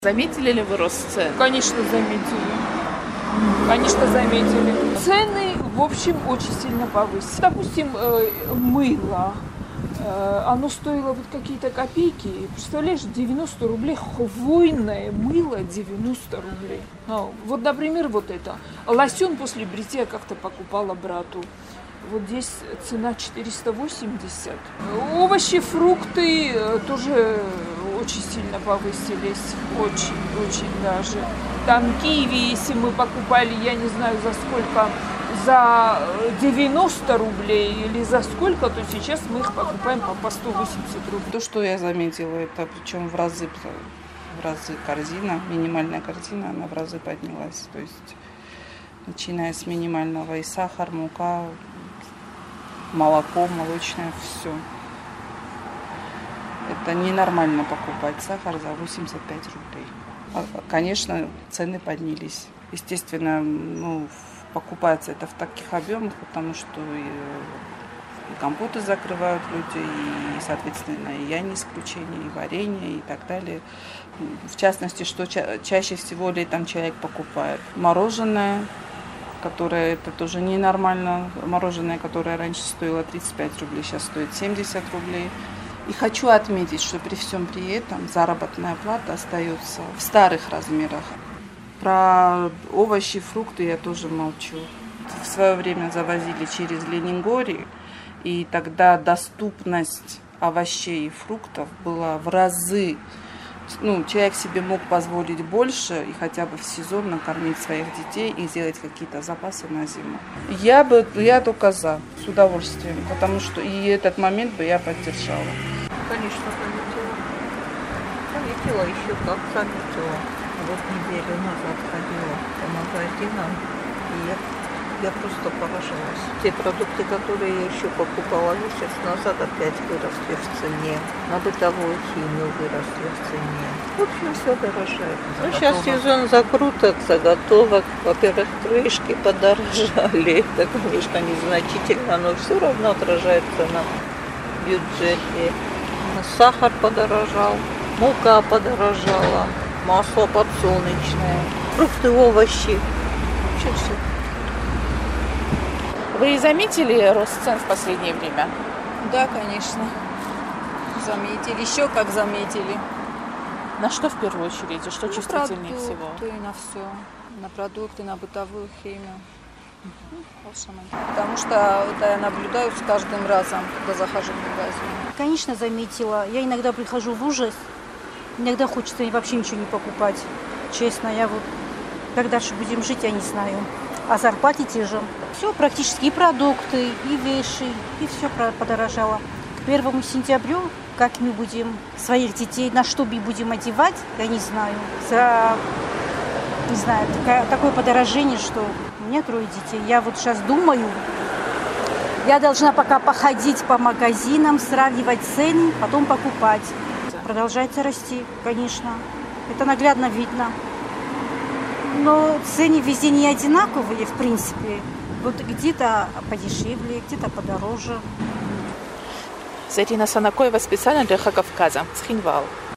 Заметили ли вы рост цен? Конечно, заметили. Конечно, заметили. Цены, в общем, очень сильно повысились. Допустим, мыло. Оно стоило вот какие-то копейки. Представляешь, 90 рублей хвойное мыло 90 рублей. Вот, например, вот это. Лосьон после бритья как-то покупала брату. Вот здесь цена 480. Овощи, фрукты тоже очень сильно повысились. Очень даже. Там киви, если мы покупали, я не знаю за сколько, за 90 рублей или за сколько, то сейчас мы их покупаем по 180 рублей. То, что я заметила, это причем в разы корзина, минимальная корзина, она в разы поднялась. То есть, начиная с минимального и сахар, мука, молоко, молочное, все. Это ненормально покупать сахар за 85 рублей. Конечно, цены поднялись. Естественно, покупается это в таких объемах, потому что и компоты закрывают люди, и, соответственно, и я не исключение, и варенье, и так далее. В частности, что чаще всего летом человек покупает? Мороженое, которое это тоже ненормально. Мороженое, которое раньше стоило 35 рублей, сейчас стоит 70 рублей. И хочу отметить, что при всем при этом заработная плата остается в старых размерах. Про овощи, фрукты я тоже молчу. В свое время завозили через Лениногорий, и тогда доступность овощей и фруктов была в разы. Человек себе мог позволить больше и хотя бы в сезон накормить своих детей и сделать какие-то запасы на зиму. Я только за, с удовольствием, потому что и этот момент бы я поддержала. Конечно, заметила еще как заметила. Вот неделю назад ходила по магазинам, и я просто поражалась. Те продукты, которые я еще покупала месяц назад, опять выросли в цене. На бытовую химию выросли в цене. В общем, все дорожает. Сейчас сезон закруток, заготовок. Во-первых, крышки подорожали. Это, конечно, незначительно, но все равно отражается на бюджете. Сахар подорожал, мука подорожала, масло подсолнечное, фрукты, овощи. Вообще все. Вы заметили рост цен в последнее время? Да, конечно. Заметили. Еще как заметили. На что в первую очередь? И что чувствительнее всего? На все. На продукты, на бытовую химию. Потому что я наблюдаю с каждым разом, когда захожу в магазин. Конечно, заметила. Я иногда прихожу в ужас. Иногда хочется вообще ничего не покупать. Честно, как дальше будем жить, я не знаю. А зарплате те же. Все практически, и продукты, и вещи, и все подорожало. К 1 сентябрю, как мы будем своих детей, на что мы будем одевать, я не знаю. Не знаю, такое подорожение, что у меня 3 детей. Я вот сейчас думаю, я должна пока походить по магазинам, сравнивать цены, потом покупать. Продолжается расти, конечно. Это наглядно видно. Но цены везде не одинаковые, в принципе. Вот где-то подешевле, где-то подороже. Зарина Санакоева специально для Кавказа, Цхинвал.